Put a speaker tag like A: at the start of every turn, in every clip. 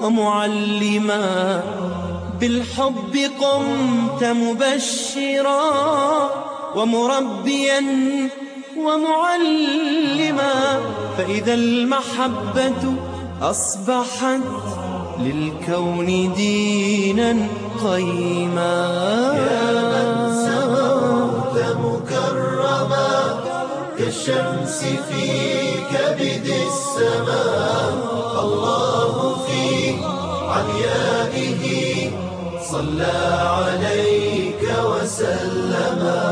A: ومعلما، بالحب قمت مبشرا ومربيا ومعلما، فإذا المحبة أصبحت للكون دينا قيما.
B: يا من سموت مكرما كالشمس في كبد السماء، الله في عليائه صلى عليك وسلما.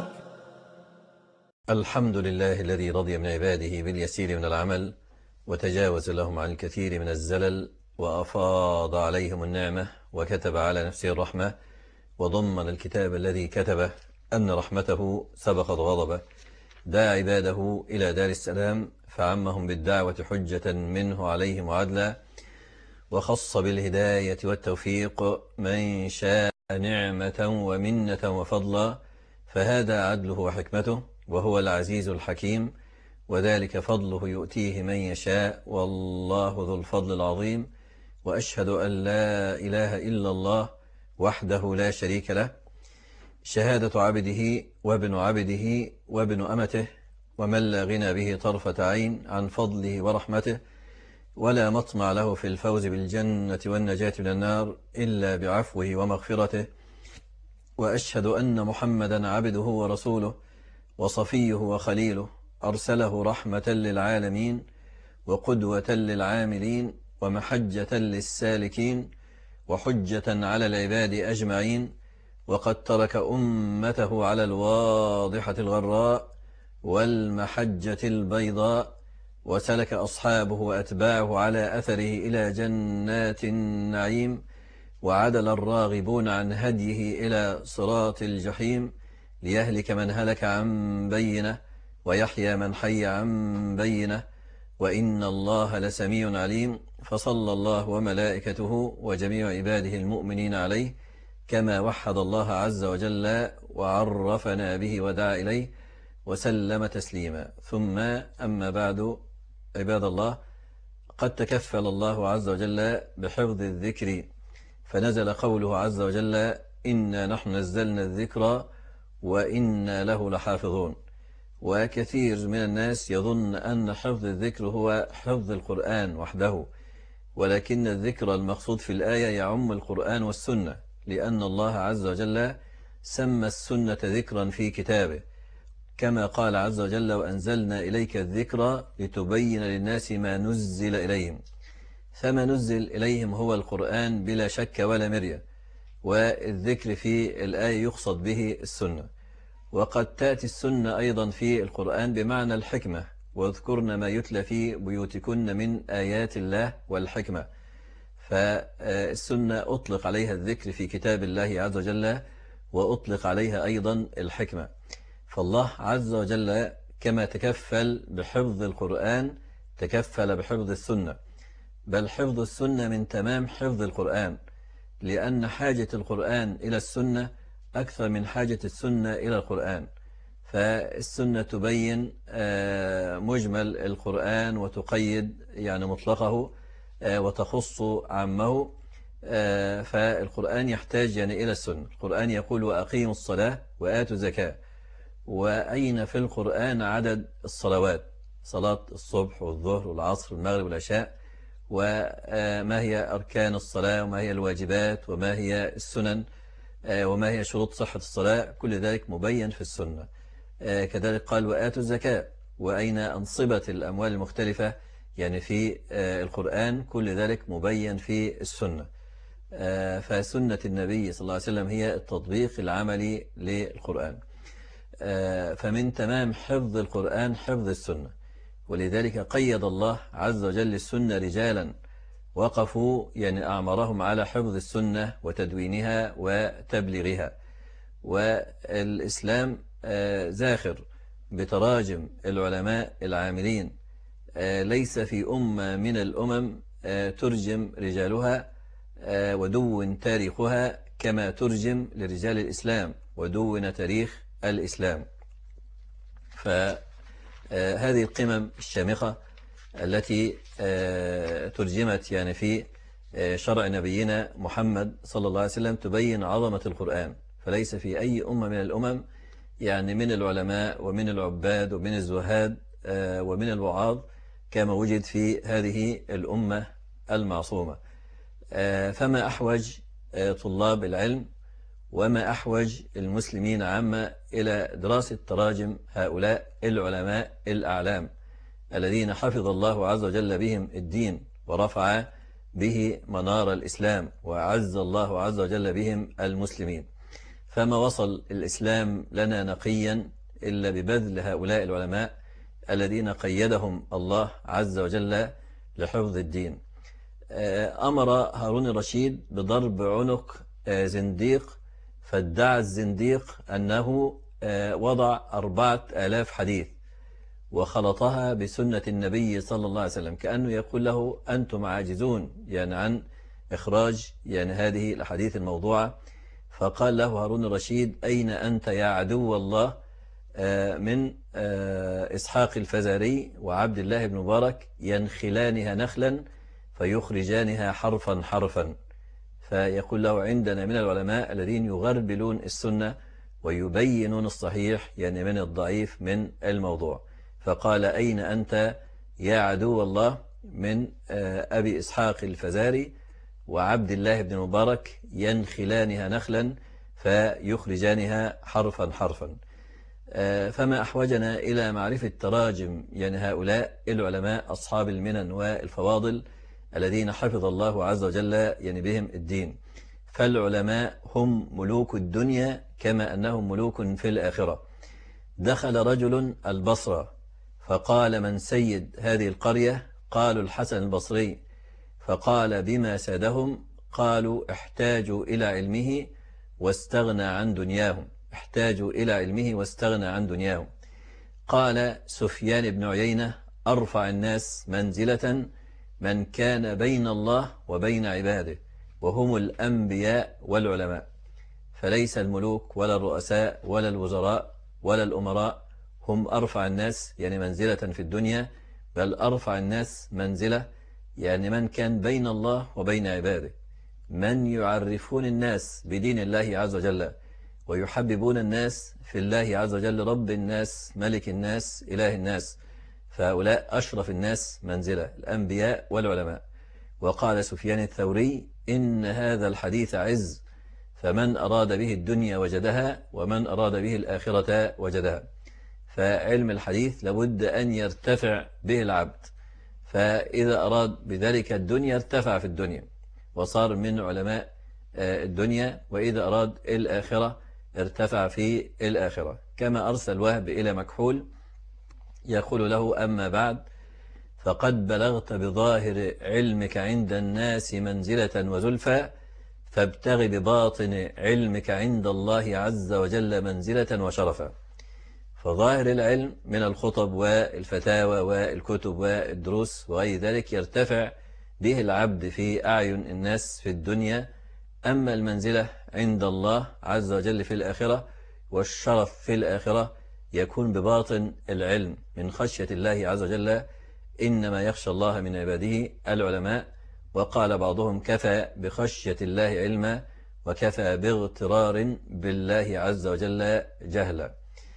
C: الحمد لله الذي رضي من عباده باليسير من العمل وتجاوز لهم عن الكثير من الزلل، وأفاض عليهم النعمة وكتب على نفسه الرحمة، وضمن الكتاب الذي كتبه أن رحمته سبقت غضبه، دعا عباده إلى دار السلام فعمهم بالدعوة حجة منه عليهم وعدلا، وخص بالهداية والتوفيق من شاء نعمة ومنة وفضلا، فهذا عدله وحكمته وهو العزيز الحكيم، وذلك فضله يؤتيه من يشاء، والله ذو الفضل العظيم. وأشهد أن لا إله إلا الله وحده لا شريك له، شهادة عبده وابن عبده وابن أمته، ومن لا غنى به طرفة عين عن فضله ورحمته، ولا مطمع له في الفوز بالجنة والنجاة من النار إلا بعفوه ومغفرته. وأشهد أن محمدا عبده ورسوله وصفيه وخليله، أرسله رحمة للعالمين وقدوة للعاملين ومحجة للسالكين وحجة على العباد أجمعين، وقد ترك أمته على الواضحة الغراء والمحجة البيضاء، وسلك أصحابه وأتباعه على أثره إلى جنات النعيم، وعدل الراغبون عن هديه إلى صراط الجحيم، ليهلك من هلك عن بينه ويحيى من حي عن بينه، وإن الله لسميع عليم. فصلى الله وملائكته وجميع عباده المؤمنين عليه كما وحد الله عز وجل وعرفنا به ودعا إليه، وسلم تسليما. ثم أما بعد، عباد الله، قد تكفل الله عز وجل بحفظ الذكر، فنزل قوله عز وجل: إنا نحن نزلنا الذكر وإنا له لحافظون. وكثير من الناس يظن أن حفظ الذكر هو حفظ القرآن وحده، ولكن الذكر المقصود في الآية يعم القرآن والسنة، لأن الله عز وجل سمى السنة ذكرا في كتابه، كما قال عز وجل: وأنزلنا إليك الذكر لتبين للناس ما نزل إليهم. فما نزل إليهم هو القرآن بلا شك ولا مرية، والذكر في الآية يقصد به السنة. وقد تأتي السنة أيضا في القرآن بمعنى الحكمة: واذكرن ما يتلى في بيوتكن من آيات الله والحكمة. فالسنة أطلق عليها الذكر في كتاب الله عز وجل، وأطلق عليها أيضا الحكمة. فالله عز وجل كما تكفل بحفظ القرآن تكفل بحفظ السنة، بل حفظ السنة من تمام حفظ القرآن، لأن حاجة القرآن إلى السنة أكثر من حاجة السنة إلى القرآن. فالسنة تبين مجمل القرآن وتقيد يعني مطلقه وتخص عامه، فالقرآن يحتاج يعني إلى السنة. القرآن يقول: وأقيموا الصلاة وآتوا الزكاة. وأين في القرآن عدد الصلوات؟ صلاة الصبح والظهر والعصر والمغرب والعشاء، وما هي أركان الصلاة، وما هي الواجبات، وما هي السنن، وما هي شروط صحة الصلاة، كل ذلك مبين في السنة. كذلك قال: وآتوا الزكاة. وأين أنصبة الأموال المختلفة يعني في القرآن، كل ذلك مبين في السنة. فسنة النبي صلى الله عليه وسلم هي التطبيق العملي للقرآن. فمن تمام حفظ القرآن حفظ السنة، ولذلك قيد الله عز وجل السنة رجالا وقفوا يعني أعمارهم على حفظ السنة وتدوينها وتبليغها. والإسلام زاخر بتراجم العلماء العاملين، ليس في أمة من الأمم ترجم رجالها ودون تاريخها كما ترجم لرجال الإسلام ودون تاريخ الإسلام. فهذه القمم الشامخة التي ترجمت يعني في شرع نبينا محمد صلى الله عليه وسلم تبين عظمة القرآن. فليس في أي أمة من الأمم يعني من العلماء ومن العباد ومن الزهاد ومن الوعاظ كما وجد في هذه الأمة المعصومة. فما أحوج طلاب العلم وما أحوج المسلمين عامة إلى دراسة تراجم هؤلاء العلماء الأعلام الذين حفظ الله عز وجل بهم الدين ورفع به منار الإسلام وأعز الله عز وجل بهم المسلمين. فما وصل الإسلام لنا نقيا إلا ببذل هؤلاء العلماء الذين قيدهم الله عز وجل لحفظ الدين. أمر هارون الرشيد بضرب عنق زنديق، فادعى الزنديق أنه وضع 4000 حديث وخلطها بسنة النبي صلى الله عليه وسلم، كأنه يقول له أنتم عاجزون يعني عن إخراج يعني هذه الحديث الموضوعة. فقال له هارون الرشيد: أين أنت يا عدو الله من إسحاق الفزاري وعبد الله بن مبارك ينخلانها نخلا فيخرجانها حرفا حرفا. فيقول له: عندنا من العلماء الذين يغربلون السنة ويبينون الصحيح يعني من الضعيف من الموضوع. فقال: أين أنت يا عدو الله من أبي إسحاق الفزاري وعبد الله بن مبارك ينخلانها نخلا فيخرجانها حرفا حرفا. فما أحوجنا إلى معرفة تراجم يعني هؤلاء العلماء أصحاب المنن والفواضل الذين حفظ الله عز وجل يعني بهم الدين. فالعلماء هم ملوك الدنيا كما أنهم ملوك في الآخرة. دخل رجل البصرة فقال: من سيد هذه القرية؟ قالوا: الحسن البصري. فقال: بما سادهم؟ قالوا: احتاجوا إلى علمه واستغنى عن دنياهم. احتاجوا إلى علمه واستغنى عن دنياهم. قال سفيان بن عيينة: أرفع الناس منزلة من كان بين الله وبين عباده، وهم الأنبياء والعلماء. فليس الملوك ولا الرؤساء ولا الوزراء ولا الأمراء هم أرفع الناس يعني منزلة في الدنيا، بل أرفع الناس منزلة يعني من كان بين الله وبين عباده، من يعرفون الناس بدين الله عز وجل ويحببون الناس في الله عز وجل، رب الناس ملك الناس إله الناس. فهؤلاء أشرف الناس منزلة، الأنبياء والعلماء. وقال سفيان الثوري: إن هذا الحديث عز، فمن أراد به الدنيا وجدها ومن أراد به الآخرة وجدها. فعلم الحديث لابد أن يرتفع به العبد، فإذا أراد بذلك الدنيا ارتفع في الدنيا وصار من علماء الدنيا، وإذا أراد الآخرة ارتفع في الآخرة. كما أرسل وهب إلى مكحول يقول له: أما بعد، فقد بلغت بظاهر علمك عند الناس منزلة وزلفى، فابتغ بباطن علمك عند الله عز وجل منزلة وشرفا. فظاهر العلم من الخطب والفتاوى والكتب والدروس وغير ذلك يرتفع به العبد في أعين الناس في الدنيا، أما المنزلة عند الله عز وجل في الآخرة والشرف في الآخرة يكون بباطن العلم من خشية الله عز وجل. إنما يخشى الله من عباده العلماء. وقال بعضهم: كفى بخشية الله علما وكفى باغترار بالله عز وجل جهلا.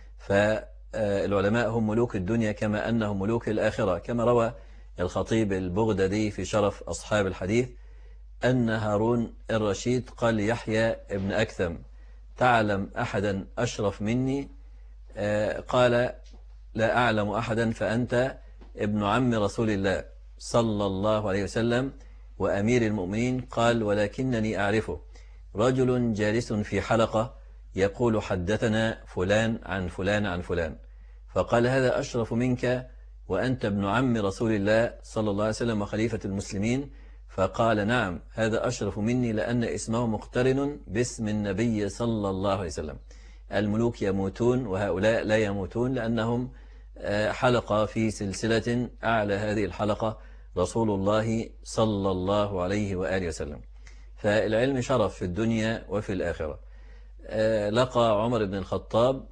C: فالعلماء هم ملوك الدنيا كما أنهم ملوك الآخرة. كما روى الخطيب البغدادي في شرف أصحاب الحديث أن هارون الرشيد قال يحيى ابن أكثم: تعلم أحدا أشرف مني؟ قال: لا أعلم أحدا، فأنت ابن عم رسول الله صلى الله عليه وسلم وأمير المؤمنين. قال: ولكنني أعرفه، رجل جالس في حلقة يقول حدثنا فلان عن فلان عن فلان. فقال: هذا أشرف منك وأنت ابن عم رسول الله صلى الله عليه وسلم وخليفة المسلمين. فقال: نعم، هذا أشرف مني لأن اسمه مقترن باسم النبي صلى الله عليه وسلم. الملوك يموتون وهؤلاء لا يموتون لأنهم حلقة في سلسلة، أعلى هذه الحلقة رسول الله صلى الله عليه وآله وسلم. فالعلم شرف في الدنيا وفي الآخرة. لقى عمر بن الخطاب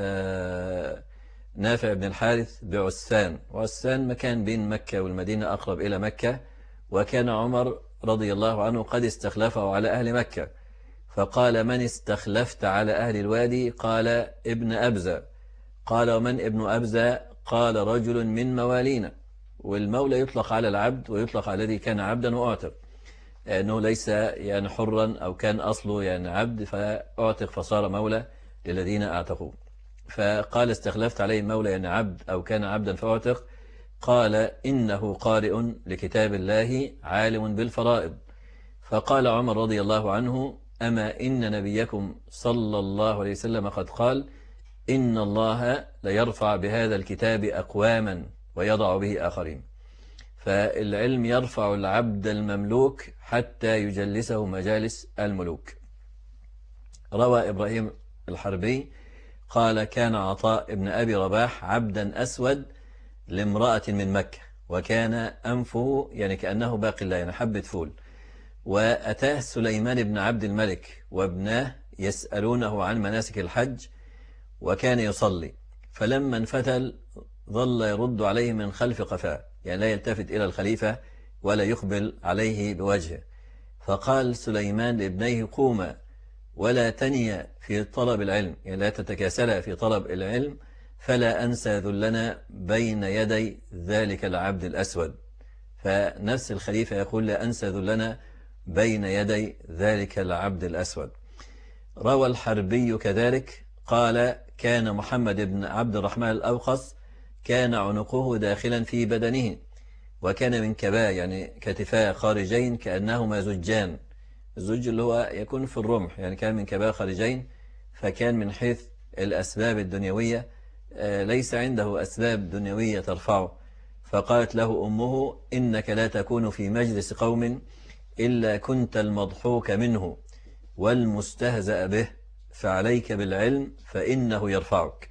C: نافع بن الحارث بعسان، وعسان مكان بين مكة والمدينة أقرب إلى مكة، وكان عمر رضي الله عنه قد استخلفه على أهل مكة، فقال: من استخلفت على أهل الوادي؟ قال: ابن أبزة. قال: ومن ابن أبزة؟ قال: رجل من موالينا. والمولى يطلق على العبد ويطلق على الذي كان عبدا وأعتق، أنه ليس يعني حرا أو كان أصله يعني عبد فأعتق فصار مولى للذين أعتقوه. فقال: استخلفت عليه مولى يعني عبد أو كان عبدا فأعتق. قال: إنه قارئ لكتاب الله عالم بالفرائض. فقال عمر رضي الله عنه: أما إن نبيكم صلى الله عليه وسلم قد قال: إن الله ليرفع بهذا الكتاب أقواما ويضع به آخرين. فالعلم يرفع العبد المملوك حتى يجلسه مجالس الملوك. روى إبراهيم الحربي قال: كان عطاء ابن أبي رباح عبدا أسود لامرأة من مكة، وكان أنفه يعني كأنه باقي الله، يعني حبة فول. وأتاه سليمان بن عبد الملك وابناه يسألونه عن مناسك الحج، وكان يصلي، فلما انفتل ظل يرد عليه من خلف قفاه، يعني لا يلتفت إلى الخليفة ولا يقبل عليه بوجهه. فقال سليمان لابنيه: قوما ولا تنيا في طلب العلم، يعني لا تتكاسلا في طلب العلم، فلا أنسى ذلنا بين يدي ذلك العبد الأسود. فنفس الخليفة يقول: لا أنسى ذلنا بين يدي ذلك العبد الأسود. روى الحربي كذلك قال: كان محمد بن عبد الرحمن الأوقص كان عنقه داخلا في بدنه، وكان من كباه يعني كتفاه خارجين كأنهما زجان. الزج اللي هو يكون في الرمح، يعني كان من كباه خارجين، فكان من حيث الأسباب الدنيوية ليس عنده أسباب دنيوية ترفعه. فقالت له أمه: إنك لا تكون في مجلس قوم إلا كنت المضحوك منه والمستهزأ به، فعليك بالعلم فإنه يرفعك.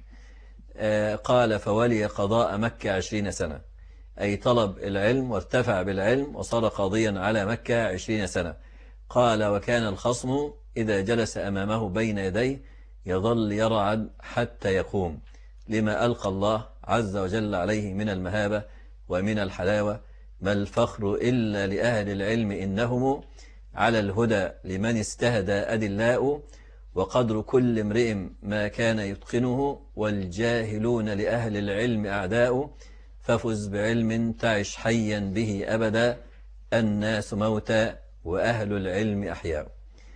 C: قال: فولي قضاء مكة 20 سنة، أي طلب العلم وارتفع بالعلم وصار قاضيا على مكة 20 سنة. قال: وكان الخصم إذا جلس أمامه بين يديه يظل يرعد حتى يقوم، لما ألقى الله عز وجل عليه من المهابة ومن الحلاوة. ما الفخر إلا لأهل العلم إنهم على الهدى لمن استهدى أدلاء، وقدر كل امرئ ما كان يتقنه، والجاهلون لأهل العلم أعداء، ففز بعلم تعش حيا به أبدا، الناس موتى وأهل العلم أحياء.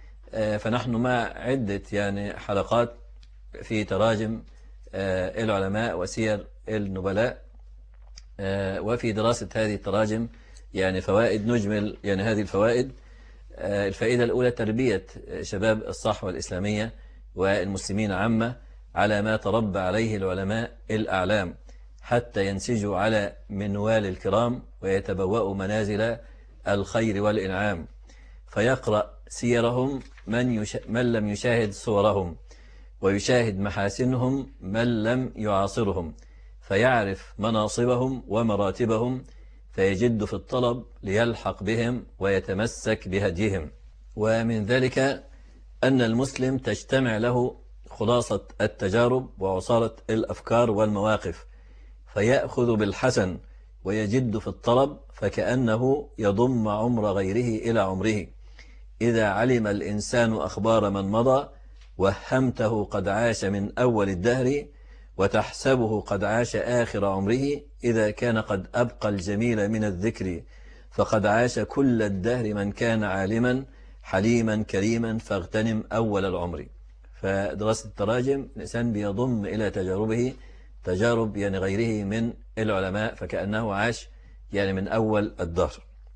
C: فنحن مع عدة يعني حلقات في تراجم العلماء وسير النبلاء، وفي دراسة هذه التراجم يعني فوائد، نجمل يعني هذه الفوائد. الفائدة الأولى: تربية شباب الصحوة الإسلامية والمسلمين عامة على ما تربى عليه العلماء الأعلام، حتى ينسجوا على منوال الكرام ويتبوأوا منازل الخير والإنعام، فيقرأ سيرهم من لم يشاهد صورهم، ويشاهد محاسنهم من لم يعاصرهم، فيعرف مناصبهم ومراتبهم، فيجد في الطلب ليلحق بهم ويتمسك بهديهم. ومن ذلك أن المسلم تجتمع له خلاصة التجارب وعصارة الأفكار والمواقف، فيأخذ بالحسن ويجد في الطلب، فكأنه يضم عمر غيره إلى عمره. إذا علم الإنسان أخبار من مضى وهمته قد عاش من أول الدهر، وتحسبه قد عاش آخر عمره. إذا كان قد أبقى الجميل من الذكر، فقد عاش كل الدهر من كان عالما حليما كريما، فاغتنم أول العمر. فدراسة التراجم الإنسان بيضم إلى تجاربه تجارب يعني غيره من العلماء، فكأنه عاش يعني من أول الدهر.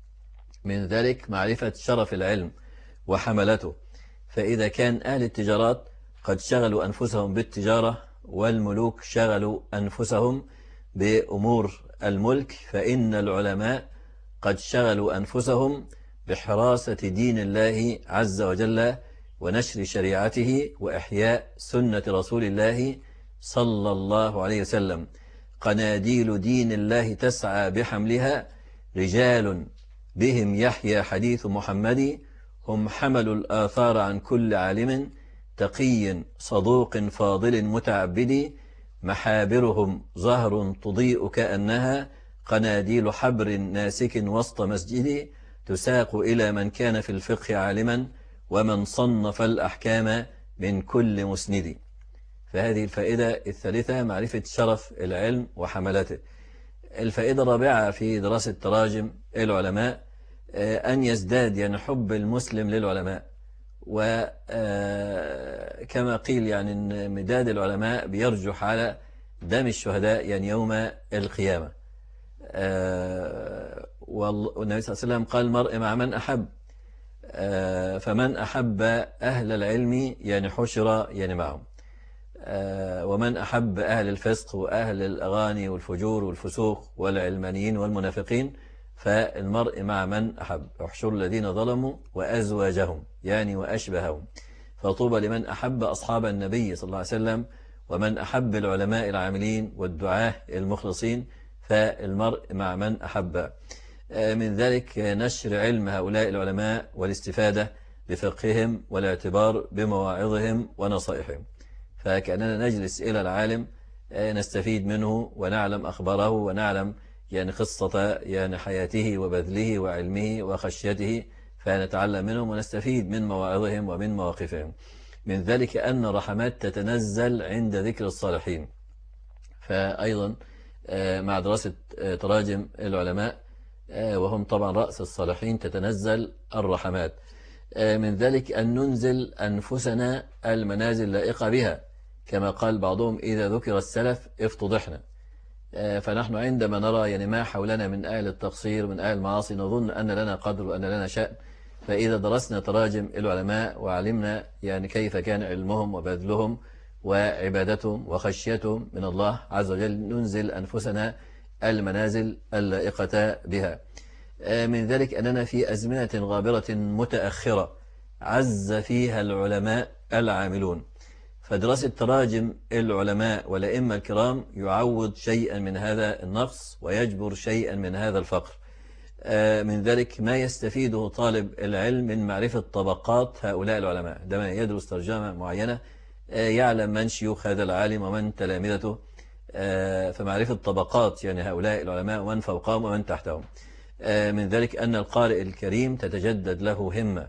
C: من ذلك معرفة شرف العلم وحملته، فإذا كان أهل التجارات قد شغلوا أنفسهم بالتجارة، والملوك شغلوا أنفسهم بأمور الملك، فإن العلماء قد شغلوا أنفسهم بحراسة دين الله عز وجل ونشر شريعته وإحياء سنة رسول الله صلى الله عليه وسلم. قناديل دين الله تسعى بحملها، رجال بهم يحيى حديث محمد، هم حملوا الآثار عن كل عالم تقي صدوق فاضل متعبد، محابرهم زهر تضيء كأنها قناديل حبر ناسك وسط مسجد، تساق إلى من كان في الفقه عالما ومن صنف الأحكام من كل مسند. فهذه الفائدة الثالثة معرفة شرف العلم وحملته. الفائدة الرابعة في دراسة تراجم العلماء أن يزداد يعني حب المسلم للعلماء، وكما قيل يعني أن مداد العلماء بيرجح على دم الشهداء يعني يوم القيامة. والنبي صلى الله عليه وسلم قال المرء مع من أحب، فمن أحب أهل العلم يعني حشر يعني معهم، ومن أحب أهل الفسق وأهل الأغاني والفجور والفسوق والعلمانيين والمنافقين فالمرء مع من أحب. احشر الذين ظلموا وأزواجهم يعني وأشبههم. فطوبى لمن أحب أصحاب النبي صلى الله عليه وسلم، ومن أحب العلماء العاملين والدعاة المخلصين فالمرء مع من أحب. من ذلك نشر علم هؤلاء العلماء والاستفادة بفقههم والاعتبار بمواعظهم ونصائحهم. فكأننا نجلس إلى العالم نستفيد منه ونعلم أخباره ونعلم يعني قصة يعني حياته وبذله وعلمه وخشيته، فنتعلم منهم ونستفيد من مواعظهم ومن مواقفهم. من ذلك أن الرحمات تتنزل عند ذكر الصالحين. فأيضا مع دراسة تراجم العلماء وهم طبعا رأس الصالحين تتنزل الرحمات. من ذلك أن ننزل أنفسنا المنازل لائقة بها، كما قال بعضهم إذا ذكر السلف افتضحنا. فنحن عندما نرى يعني ما حولنا من أهل التقصير من أهل المعاصي نظن أن لنا قدر وأن لنا شأن. فإذا درسنا تراجم العلماء وعلمنا يعني كيف كان علمهم وبذلهم وعبادتهم وخشيتهم من الله عز وجل ننزل أنفسنا المنازل اللائقة بها. من ذلك أننا في أزمنة غابرة متأخرة عز فيها العلماء العاملون، فدراسة تراجم العلماء والأئمة الكرام يعوض شيئا من هذا النقص ويجبر شيئا من هذا الفقر. من ذلك ما يستفيده طالب العلم من معرفة طبقات هؤلاء العلماء. عندما يدرس ترجمة معينة يعلم من شيوخ هذا العالم ومن تلامذته، فمعرفة طبقات يعني هؤلاء العلماء ومن فوقهم ومن تحتهم. من ذلك أن القارئ الكريم تتجدد له همة،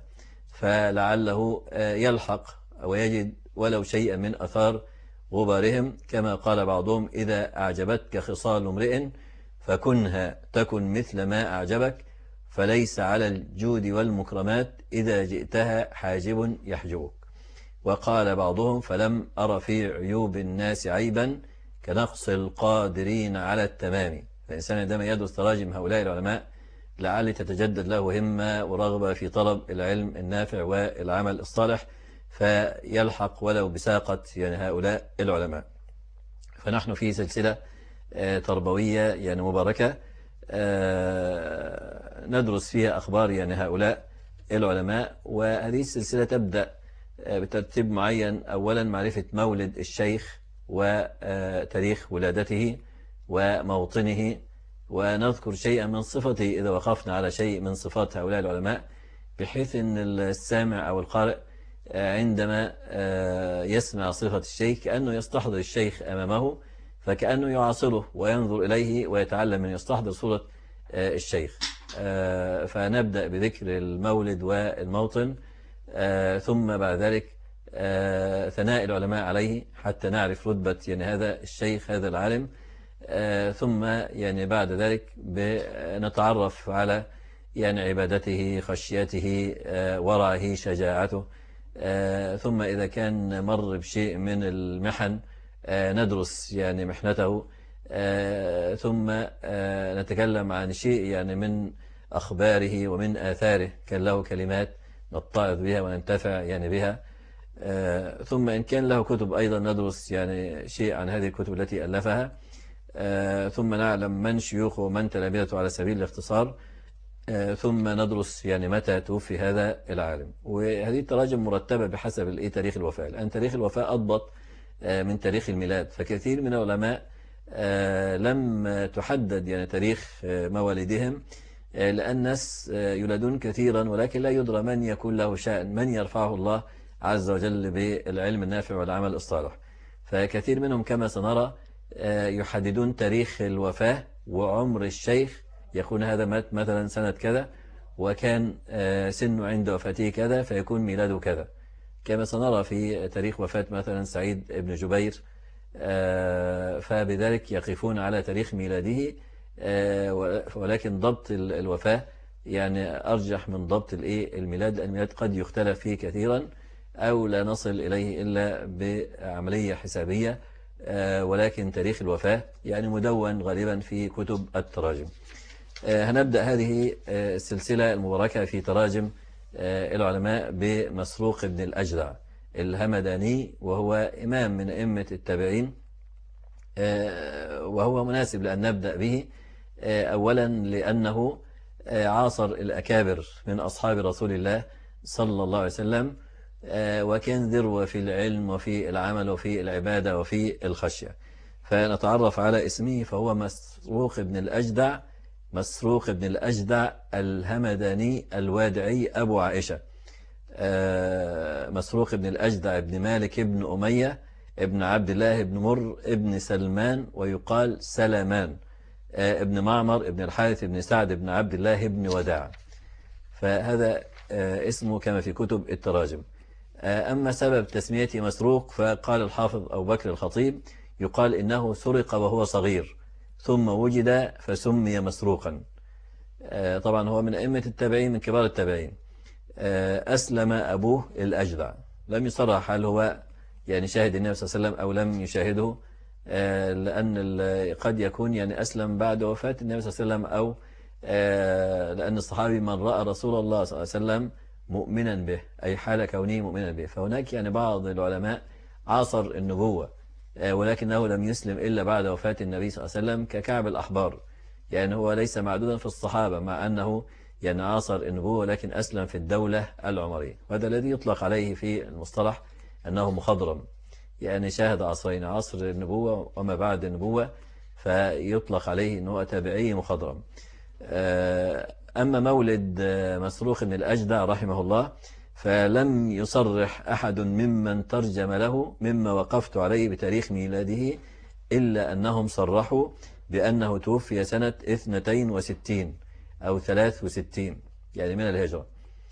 C: فلعله يلحق ويجد ولو شيئا من أثار غبارهم. كما قال بعضهم إذا أعجبتك خصال امرئ فكنها تكن مثل ما أعجبك، فليس على الجود والمكرمات إذا جئتها حاجب يحجبك. وقال بعضهم فلم أر في عيوب الناس عيبا كنقص القادرين على التمام. الإنسان عندما يدرس تراجم هؤلاء العلماء لعل تتجدد له همة ورغبة في طلب العلم النافع والعمل الصالح، فيلحق ولو بساقة يعني هؤلاء العلماء. فنحن في سلسلة تربوية يعني مباركة ندرس فيها أخبار يعني هؤلاء العلماء. وهذه السلسلة تبدأ بترتيب معين. أولا معرفة مولد الشيخ وتاريخ ولادته وموطنه، ونذكر شيئا من صفته إذا وقفنا على شيء من صفات هؤلاء العلماء، بحيث أن السامع أو القارئ عندما يسمع صفة الشيخ كأنه يستحضر الشيخ أمامه، فكأنه يعاصره وينظر إليه ويتعلم من يستحضر صورة الشيخ. فنبدأ بذكر المولد والموطن، ثم بعد ذلك ثناء العلماء عليه حتى نعرف رتبة يعني هذا الشيخ هذا العالم. ثم يعني بعد ذلك نتعرف على يعني عبادته خشيته ورعه شجاعته. ثم إذا كان مر بشيء من المحن ندرس يعني محنته. ثم نتكلم عن شيء يعني من أخباره ومن آثاره، كان له كلمات نتعظ بها وننتفع يعني بها. ثم إن كان له كتب أيضا ندرس يعني شيء عن هذه الكتب التي ألفها. ثم نعلم من شيوخه ومن تلامذته على سبيل الاختصار. ثم ندرس يعني متى توفي هذا العالم. وهذه التراجم مرتبة بحسب تاريخ الوفاة. الآن تاريخ الوفاة أضبط من تاريخ الميلاد، فكثير من العلماء لم تحدد يعني تاريخ موالدهم، لأن الناس يولدون كثيرا ولكن لا يدرى من يكون له شأن، من يرفعه الله عز وجل بالعلم النافع والعمل الصالح. فكثير منهم كما سنرى يحددون تاريخ الوفاة وعمر الشيخ، يكون هذا مات مثلا سنة كذا، وكان سنه عند وفاته كذا فيكون ميلاده كذا، كما سنرى في تاريخ وفاة مثلا سعيد بن جبير. فبذلك يقفون على تاريخ ميلاده، ولكن ضبط الوفاة يعني أرجح من ضبط الميلاد. الميلاد قد يختلف فيه كثيرا أو لا نصل إليه إلا بعملية حسابية، ولكن تاريخ الوفاة يعني مدون غالبا في كتب التراجم. هنبدأ هذه السلسلة المباركة في تراجم العلماء بمسروق بن الأجدع الهمداني، وهو إمام من أئمة التابعين، وهو مناسب لأن نبدأ به. أولا لأنه عاصر الأكابر من أصحاب رسول الله صلى الله عليه وسلم، وكان ذروة في العلم وفي العمل وفي العبادة وفي الخشية. فنتعرف على اسمه، فهو مسروق بن الأجدع، مسروق بن الأجدع الهمداني الوادعي أبو عائشة. مسروق بن الأجدع ابن مالك ابن أمية ابن عبد الله ابن مر ابن سلمان ويقال سلمان، ابن معمر ابن الحارث ابن سعد ابن عبد الله ابن وداع. فهذا اسمه كما في كتب التراجم. أما سبب تسميته مسروق فقال الحافظ أبو بكر الخطيب يقال إنه سرق وهو صغير ثم وجد فسمي مسروقا. طبعا هو من أئمة التابعين، من كبار التابعين. أسلم أبوه الأجدع، لم يصرح هل هو يعني شاهد النبي صلى الله عليه وسلم أو لم يشاهده، لأن قد يكون يعني أسلم بعد وفاة النبي صلى الله عليه وسلم، أو لأن الصحابي من رأى رسول الله صلى الله عليه وسلم مؤمنا به، أي حال كونه مؤمنا به. فهناك يعني بعض العلماء عاصر النبوة ولكنه لم يسلم إلا بعد وفاة النبي صلى الله عليه وسلم، ككعب الأحبار. يعني هو ليس معدودا في الصحابة مع أنه يعني عاصر النبوة ولكن أسلم في الدولة العمرية، وهذا الذي يطلق عليه في المصطلح أنه مخضرم، يعني شاهد عصرين، عصر النبوة وما بعد النبوة، فيطلق عليه أنه تابعي مخضرم. أما مولد مسروق بن الأجدع رحمه الله فلم يصرح أحد ممن ترجم له مما وقفت عليه بتاريخ ميلاده، إلا أنهم صرحوا بأنه توفي سنة 62 أو 63 يعني من الهجرة،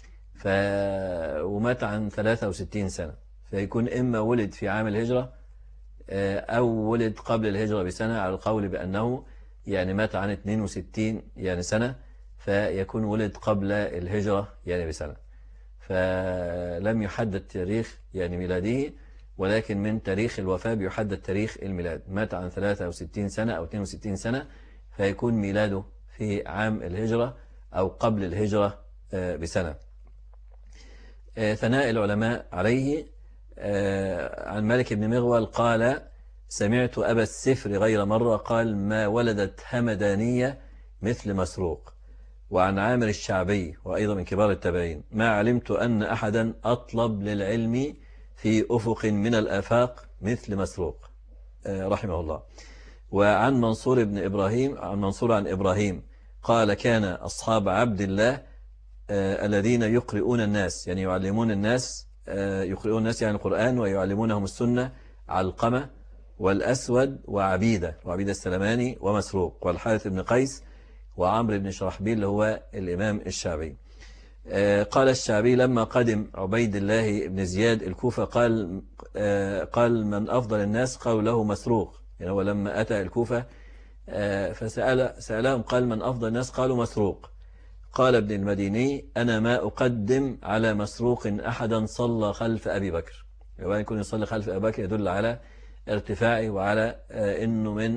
C: ومات عن 63 سنة، فيكون إما ولد في عام الهجرة أو ولد قبل الهجرة بسنة، على القول بأنه يعني مات عن 62 يعني سنة، فيكون ولد قبل الهجرة يعني بسنة. فلم يحدد تاريخ يعني ميلاده، ولكن من تاريخ الوفاة بيحدد تاريخ الميلاد. مات عن 63 سنة أو 62 سنة، فيكون ميلاده في عام الهجرة أو قبل الهجرة بسنة. ثناء العلماء عليه عن مالك بن مغول قال: سمعت أبا السفر غير مرة قال: ما ولدت همدانية مثل مسروق. وعن عامر الشعبي وأيضا من كبار التابعين: ما علمت أن أحدا أطلب للعلم في أفق من الآفاق مثل مسروق رحمه الله. وعن منصور بن إبراهيم، عن منصور عن إبراهيم قال: كان أصحاب عبد الله الذين يقرؤون الناس، يعني يعلمون الناس، يقرؤون الناس يعني القرآن ويعلمونهم السنة، علقمة والأسود وعبيدة السلماني ومسروق والحارث بن قيس وعمرو بن شرحبيل اللي هو الإمام الشعبي. قال الشعبي: لما قدم عبيد الله بن زياد الكوفة قال من أفضل الناس؟ قالوا له مسروق. يعني هو لما أتى الكوفة سألهم قال: من أفضل الناس؟ قالوا مسروق. قال ابن المديني: أنا ما أقدم على مسروق أحدا صلى خلف أبي بكر. يعني يكون يصلي خلف أبي بكر يدل على ارتفاعه وعلى أنه من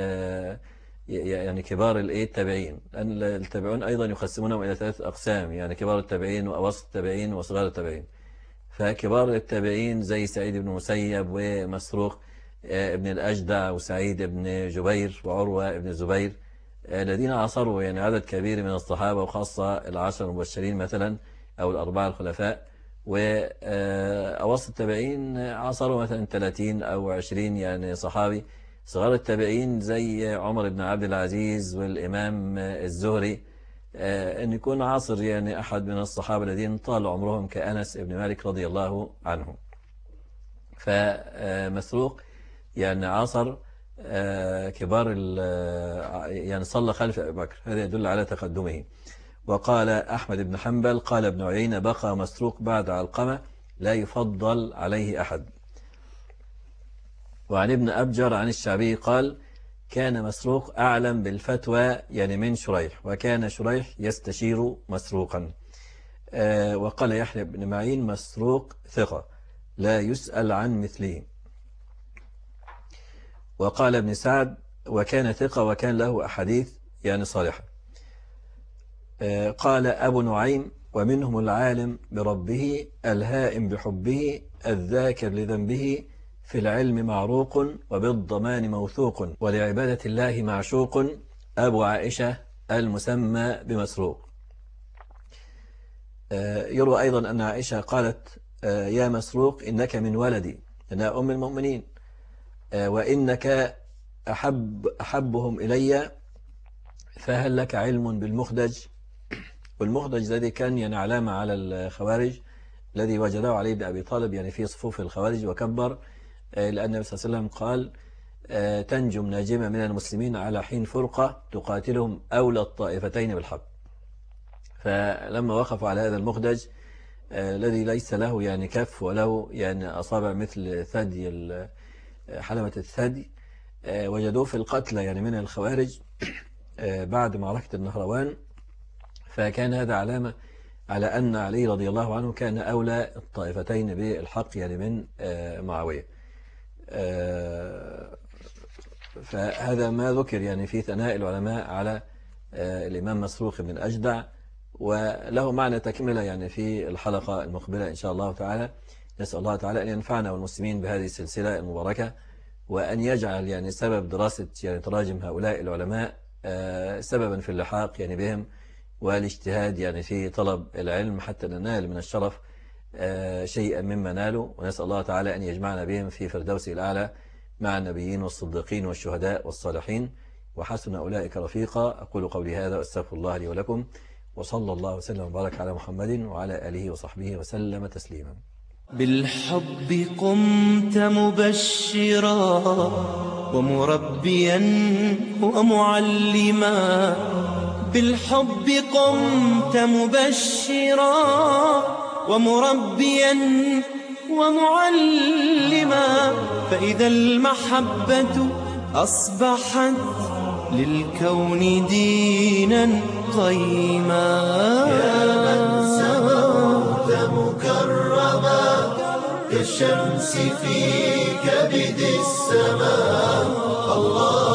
C: يعني كبار التابعين، لأن التابعون أيضا يقسمونهم إلى 3 أقسام، يعني كبار التابعين وأوسط التابعين وصغار التابعين. فكبار التابعين زي سعيد بن مسيب ومسروق ابن الأجدع وسعيد بن جبير وعروة ابن الزبير، الذين عاصروا يعني عدد كبير من الصحابة، وخاصة العشر المبشرين مثلا أو ال4 الخلفاء. وأوسط التابعين عاصروا مثلا 30 أو 20 يعني صحابي. صغار التابعين زي عمر بن عبد العزيز والإمام الزهري، أن يكون عاصر يعني أحد من الصحابة الذين طال عمرهم كأنس بن مالك رضي الله عنه. فمسروق يعني عاصر كبار يعني صلى خلف أبي بكر، هذا يدل على تقدمه. وقال أحمد بن حنبل قال ابن عيينة بقى مسروق بعد علقمة لا يفضل عليه أحد. وعن ابن أبجر عن الشعبي قال كان مسروق أعلم بالفتوى يعني من شريح، وكان شريح يستشير مسروقا. وقال يحيى بن معين مسروق ثقة لا يسأل عن مثله. وقال ابن سعد وكان ثقة وكان له أحاديث يعني صالحة. قال أبو نعيم ومنهم العالم بربه الهائم بحبه الذاكر لذنبه في العلم معروق وبالضمان موثوق ولعبادة الله معشوق أبو عائشة المسمى بمسروق. يروى أيضا أن عائشة قالت يا مسروق إنك من ولدي أنا أم المؤمنين وإنك أحبهم إلي فهل لك علم بالمخدج. والمخدج الذي كان يعني علامة على الخوارج الذي وجده علي بن أبي طالب يعني في صفوف الخوارج وكبر، لأن النبي صلى الله عليه وسلم قال تنجم ناجمة من المسلمين على حين فرقة تقاتلهم أولى الطائفتين بالحق. فلما وقفوا على هذا المخدج الذي ليس له يعني كف وله يعني أصابع مثل ثدي حلمة الثدي وجدوه في القتلى يعني من الخوارج بعد معركة النهروان. فكان هذا علامة على أن علي رضي الله عنه كان أولى الطائفتين بالحق يعني من معاوية. فهذا ما ذكر يعني في ثناء العلماء على الإمام مسروق بن أجدع، وله معنى تكملة يعني في الحلقة المقبلة إن شاء الله تعالى. نسأل الله تعالى أن ينفعنا والمسلمين بهذه السلسلة المباركة، وأن يجعل يعني سبب دراسة يعني تراجم هؤلاء العلماء سببا في اللحاق يعني بهم والاجتهاد يعني في طلب العلم حتى ننال من الشرف شيئا مما نالوا. ونسأل الله تعالى أن يجمعنا بهم في فردوسه الأعلى مع النبيين والصديقين والشهداء والصالحين وحسن أولئك رفيقا. أقول قولي هذا وأستغفر الله لي ولكم، وصلى الله وسلم وبارك على محمد وعلى آله وصحبه وسلم تسليما.
A: بالحب قمت مبشرا ومربيا ومعلما، بالحب قمت مبشرا ومربيا ومعلما، فإذا المحبة أصبحت للكون دينا قيما.
B: يا من سموت مكرما كالشمس في كبد السماء الله